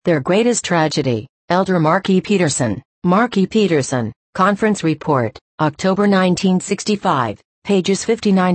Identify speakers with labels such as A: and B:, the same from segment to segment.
A: Their greatest tragedy. Elder Mark E. Peterson. Mark E. Peterson, Conference Report, October 1965, pages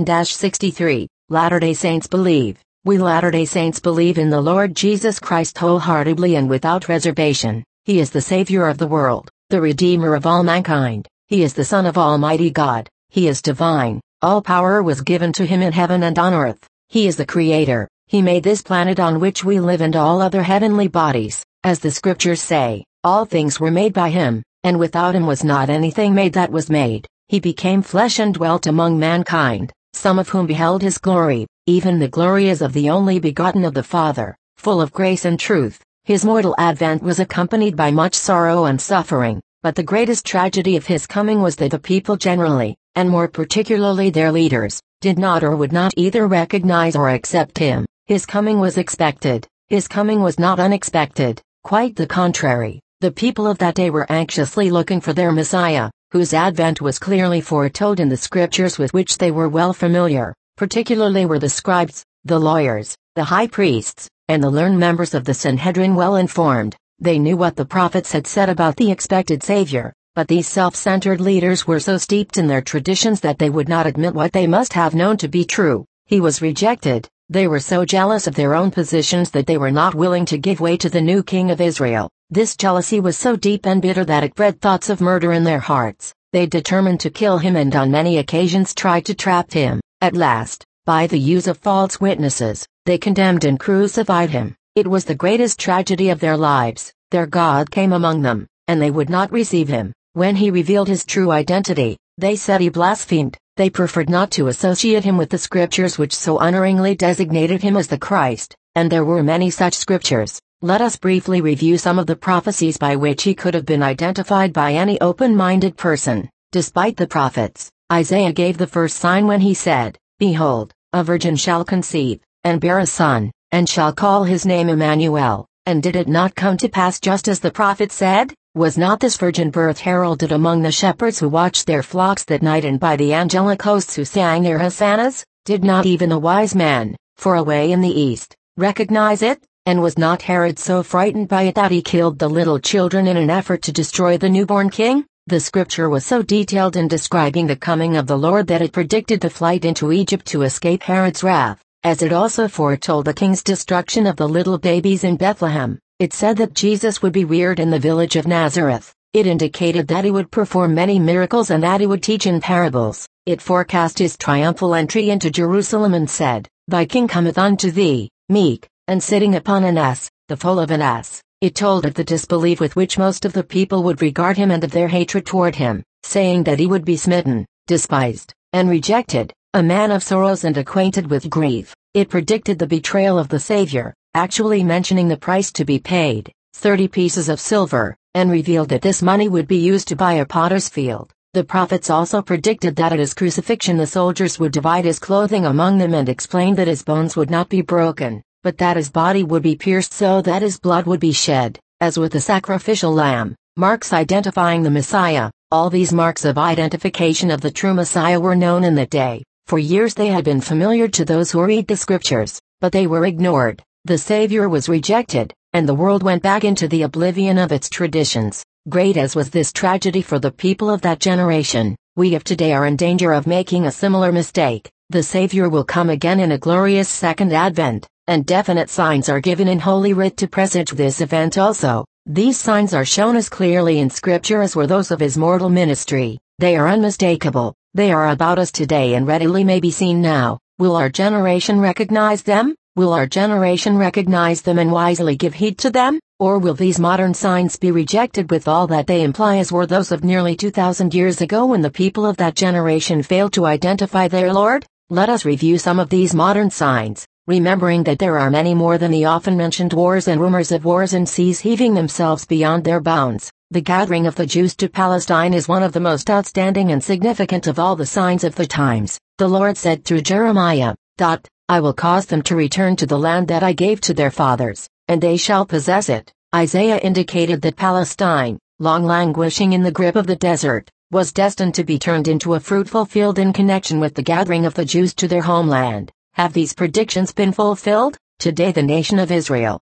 A: 59-63. Latter-day Saints believe. We Latter-day Saints believe in the Lord Jesus Christ wholeheartedly and without reservation. He is the Savior of the world, the Redeemer of all mankind. He is the Son of Almighty God. He is divine. All power was given to him in heaven and on earth. He is the Creator. He made this planet on which we live and all other heavenly bodies. As the scriptures say, all things were made by him, and without him was not anything made that was made. He became flesh and dwelt among mankind, some of whom beheld his glory, even the glory as of the only begotten of the Father, full of grace and truth. His mortal advent was accompanied by much sorrow and suffering, but the greatest tragedy of his coming was that the people generally, and more particularly their leaders, did not or would not either recognize or accept him. His coming was expected. His coming was not unexpected, quite the contrary. The people of that day were anxiously looking for their Messiah, whose advent was clearly foretold in the scriptures with which they were well familiar. Particularly were the scribes, the lawyers, the high priests, and the learned members of the Sanhedrin well informed. They knew what the prophets had said about the expected Savior, but these self-centered leaders were so steeped in their traditions that they would not admit what they must have known to be true. He was rejected. They were so jealous of their own positions that they were not willing to give way to the new king of Israel. This jealousy was so deep and bitter that it bred thoughts of murder in their hearts. They determined to kill him and on many occasions tried to trap him. At last, by the use of false witnesses, they condemned and crucified him. It was the greatest tragedy of their lives. Their God came among them, and they would not receive him. When he revealed his true identity, they said he blasphemed. They preferred not to associate him with the scriptures which so unerringly designated him as the Christ, and there were many such scriptures. Let us briefly review some of the prophecies by which he could have been identified by any open-minded person. Despite the prophets, Isaiah gave the first sign when he said, "Behold, a virgin shall conceive, and bear a son, and shall call his name Emmanuel." And did it not come to pass just as the prophet said? Was not this virgin birth heralded among the shepherds who watched their flocks that night and by the angelic hosts who sang their hosannas? Did not even a wise man, far away in the east, recognize it? And was not Herod so frightened by it that he killed the little children in an effort to destroy the newborn king? The scripture was so detailed in describing the coming of the Lord that it predicted the flight into Egypt to escape Herod's wrath, as it also foretold the king's destruction of the little babies in Bethlehem. It said that Jesus would be reared in the village of Nazareth. It indicated that he would perform many miracles and that he would teach in parables. It forecast his triumphal entry into Jerusalem and said, "Thy king cometh unto thee, meek, and sitting upon an ass, the foal of an ass." It told of the disbelief with which most of the people would regard him and of their hatred toward him, saying that he would be smitten, despised, and rejected, a man of sorrows and acquainted with grief. It predicted the betrayal of the Savior, actually mentioning the price to be paid, 30 pieces of silver, and revealed that this money would be used to buy a potter's field. The prophets also predicted that at his crucifixion the soldiers would divide his clothing among them and explained that his bones would not be broken, but that his body would be pierced so that his blood would be shed, as with the sacrificial lamb. Marks identifying the Messiah. All these marks of identification of the true Messiah were known in that day. For years they had been familiar to those who read the scriptures, but they were ignored. The Savior was rejected, and the world went back into the oblivion of its traditions. Great as was this tragedy for the people of that generation, we of today are in danger of making a similar mistake. The Savior will come again in a glorious second advent, and definite signs are given in Holy Writ to presage this event also. These signs are shown as clearly in Scripture as were those of his mortal ministry. They are unmistakable. They are about us today and readily may be seen now. Will our generation recognize them? Will our generation recognize them and wisely give heed to them? Or will these modern signs be rejected with all that they imply as were those of nearly 2,000 years ago when the people of that generation failed to identify their Lord? Let us review some of these modern signs, remembering that there are many more than the often mentioned wars and rumors of wars and seas heaving themselves beyond their bounds. The gathering of the Jews to Palestine is one of the most outstanding and significant of all the signs of the times. The Lord said through Jeremiah, "I will cause them to return to the land that I gave to their fathers, and they shall possess it." Isaiah indicated that Palestine, long languishing in the grip of the desert, was destined to be turned into a fruitful field in connection with the gathering of the Jews to their homeland. Have these predictions been fulfilled? Today the nation of Israel,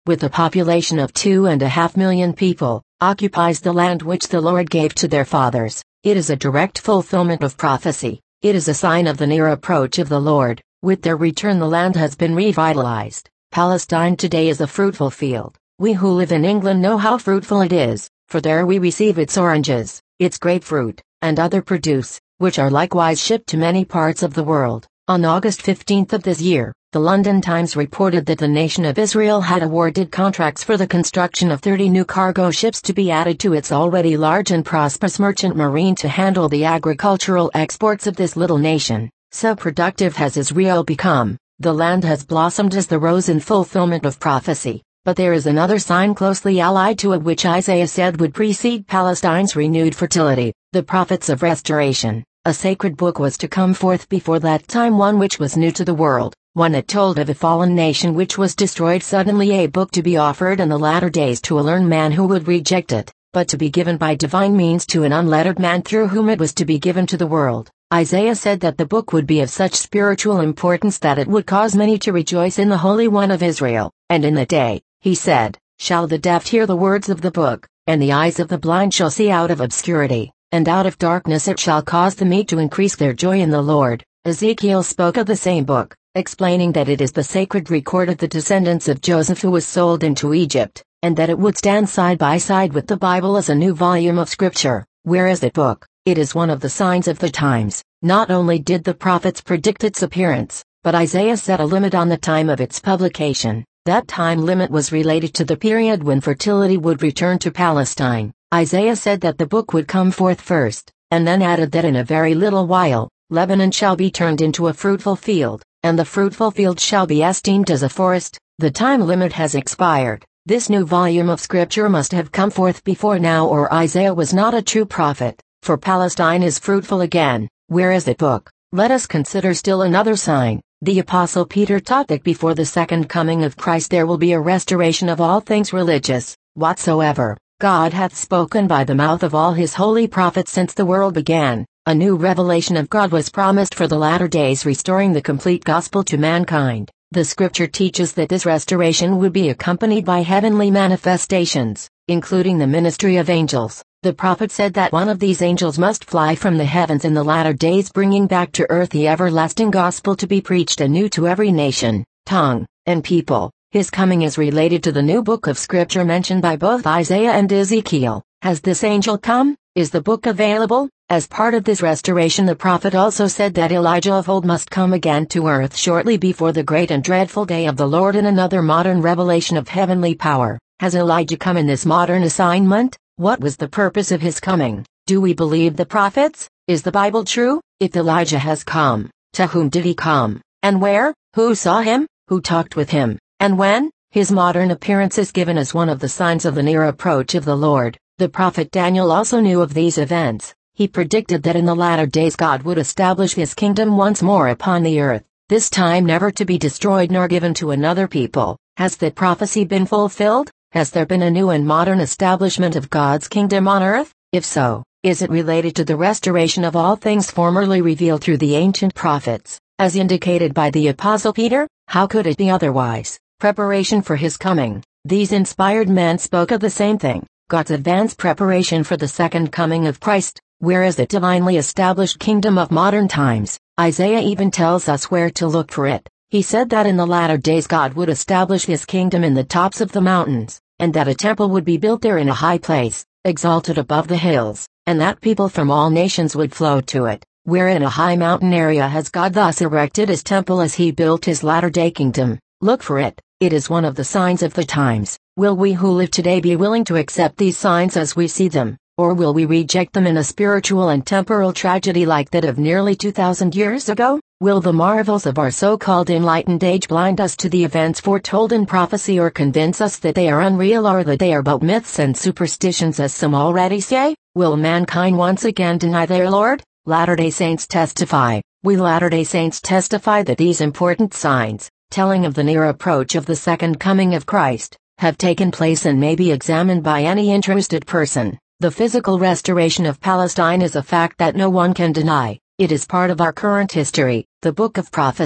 A: with a population of 2.5 million people, occupies the land which the Lord gave to their fathers. It is a direct fulfillment of prophecy. It is a sign of the near approach of the Lord. With their return the land has been revitalized. Palestine today is a fruitful field. We who live in England know how fruitful it is, for there we receive its oranges, its grapefruit, and other produce, which are likewise shipped to many parts of the world. On August 15 of this year, the London Times reported that the nation of Israel had awarded contracts for the construction of 30 new cargo ships to be added to its already large and prosperous merchant marine to handle the agricultural exports of this little nation. So productive has Israel become. The land has blossomed as the rose in fulfillment of prophecy. But there is another sign closely allied to it which Isaiah said would precede Palestine's renewed fertility, the prophets of restoration. A sacred book was to come forth before that time, one which was new to the world, one that told of a fallen nation which was destroyed suddenly, a book to be offered in the latter days to a learned man who would reject it, but to be given by divine means to an unlettered man through whom it was to be given to the world. Isaiah said that the book would be of such spiritual importance that it would cause many to rejoice in the Holy One of Israel, and in the day, he said, shall the deaf hear the words of the book, and the eyes of the blind shall see out of obscurity, and out of darkness it shall cause the meek to increase their joy in the Lord. Ezekiel spoke of the same book, explaining that it is the sacred record of the descendants of Joseph who was sold into Egypt, and that it would stand side by side with the Bible as a new volume of scripture. Whereas that book, it is one of the signs of the times. Not only did the prophets predict its appearance, but Isaiah set a limit on the time of its publication. That time limit was related to the period when fertility would return to Palestine. Isaiah said that the book would come forth first, and then added that in a very little while, Lebanon shall be turned into a fruitful field, and the fruitful field shall be esteemed as a forest. The time limit has expired. This new volume of scripture must have come forth before now, or Isaiah was not a true prophet, for Palestine is fruitful again. Where is that book? Let us consider still another sign. The Apostle Peter taught that before the second coming of Christ there will be a restoration of all things religious, whatsoever God hath spoken by the mouth of all his holy prophets since the world began. A new revelation of God was promised for the latter days, restoring the complete gospel to mankind. The scripture teaches that this restoration would be accompanied by heavenly manifestations, including the ministry of angels. The prophet said that one of these angels must fly from the heavens in the latter days, bringing back to earth the everlasting gospel to be preached anew to every nation, tongue, and people. His coming is related to the new book of scripture mentioned by both Isaiah and Ezekiel. Has this angel come? Is the book available? As part of this restoration, the prophet also said that Elijah of old must come again to earth shortly before the great and dreadful day of the Lord, in another modern revelation of heavenly power. Has Elijah come in this modern assignment? What was the purpose of his coming? Do we believe the prophets? Is the Bible true? If Elijah has come, to whom did he come? And where? Who saw him? Who talked with him? And when? His modern appearance is given as one of the signs of the near approach of the Lord. The prophet Daniel also knew of these events. He predicted that in the latter days God would establish his kingdom once more upon the earth, this time never to be destroyed nor given to another people. Has that prophecy been fulfilled? Has there been a new and modern establishment of God's kingdom on earth? If so, is it related to the restoration of all things formerly revealed through the ancient prophets, as indicated by the Apostle Peter? How could it be otherwise? Preparation for his coming. These inspired men spoke of the same thing, God's advanced preparation for the second coming of Christ. Where is the divinely established kingdom of modern times? Isaiah even tells us where to look for it. He said that in the latter days God would establish his kingdom in the tops of the mountains, and that a temple would be built there in a high place, exalted above the hills, and that people from all nations would flow to it. Where in a high mountain area has God thus erected his temple as he built his latter-day kingdom? Look for it. It is one of the signs of the times. Will we who live today be willing to accept these signs as we see them, or will we reject them in a spiritual and temporal tragedy like that of nearly 2,000 years ago? Will the marvels of our so-called enlightened age blind us to the events foretold in prophecy, or convince us that they are unreal, or that they are but myths and superstitions as some already say? Will mankind once again deny their Lord? Latter-day Saints testify. We Latter-day Saints testify that these important signs, telling of the near approach of the second coming of Christ, have taken place and may be examined by any interested person. The physical restoration of Palestine is a fact that no one can deny. It is part of our current history. The Book of Prophecy.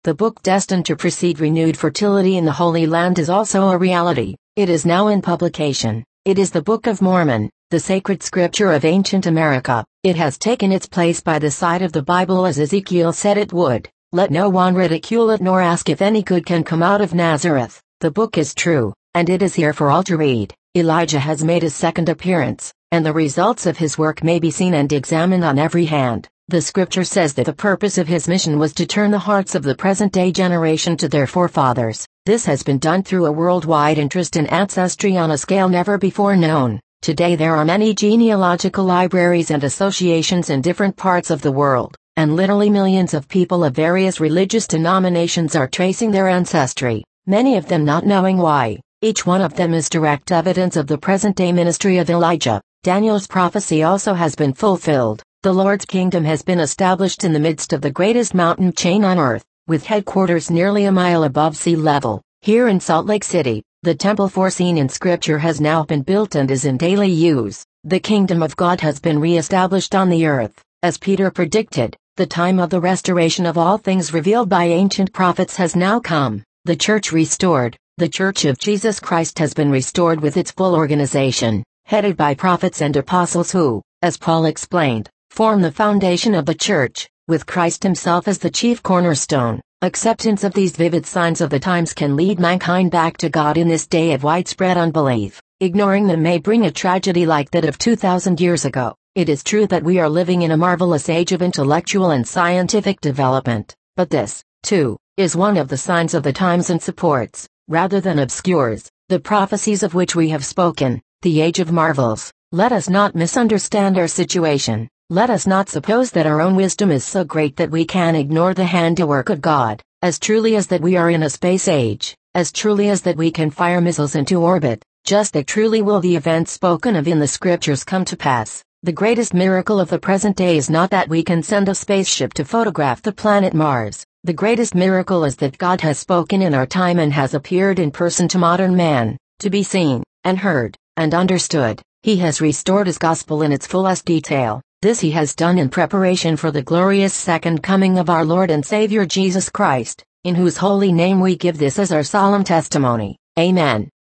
A: The book destined to precede renewed fertility in the Holy Land is also a reality. It is now in publication. It is the Book of Mormon, the sacred scripture of ancient America. It has taken its place by the side of the Bible as Ezekiel said it would. Let no one ridicule it nor ask if any good can come out of Nazareth. The book is true, and it is here for all to read. Elijah has made his second appearance, and the results of his work may be seen and examined on every hand. The scripture says that the purpose of his mission was to turn the hearts of the present-day generation to their forefathers. This has been done through a worldwide interest in ancestry on a scale never before known. Today there are many genealogical libraries and associations in different parts of the world, and literally millions of people of various religious denominations are tracing their ancestry, many of them not knowing why. Each one of them is direct evidence of the present-day ministry of Elijah. Daniel's prophecy also has been fulfilled. The Lord's kingdom has been established in the midst of the greatest mountain chain on earth, with headquarters nearly a mile above sea level. Here in Salt Lake City, the temple foreseen in Scripture has now been built and is in daily use. The kingdom of God has been re-established on the earth. As Peter predicted, the time of the restoration of all things revealed by ancient prophets has now come. The church restored. The Church of Jesus Christ has been restored with its full organization, headed by prophets and apostles who, as Paul explained, form the foundation of the church, with Christ himself as the chief cornerstone. Acceptance of these vivid signs of the times can lead mankind back to God in this day of widespread unbelief. Ignoring them may bring a tragedy like that of 2,000 years ago. It is true that we are living in a marvelous age of intellectual and scientific development, but this, too, is one of the signs of the times and supports, rather than obscures, the prophecies of which we have spoken, the age of marvels. Let us not misunderstand our situation. Let us not suppose that our own wisdom is so great that we can ignore the handiwork of God, as truly as that we are in a space age, as truly as that we can fire missiles into orbit, just that truly will the events spoken of in the scriptures come to pass. The greatest miracle of the present day is not that we can send a spaceship to photograph the planet Mars. The greatest miracle is that God has spoken in our time and has appeared in person to modern man, to be seen, and heard, and understood. He has restored his gospel in its fullest detail. This he has done in preparation for the glorious second coming of our Lord and Savior Jesus Christ, in whose holy name we give this as our solemn testimony. Amen.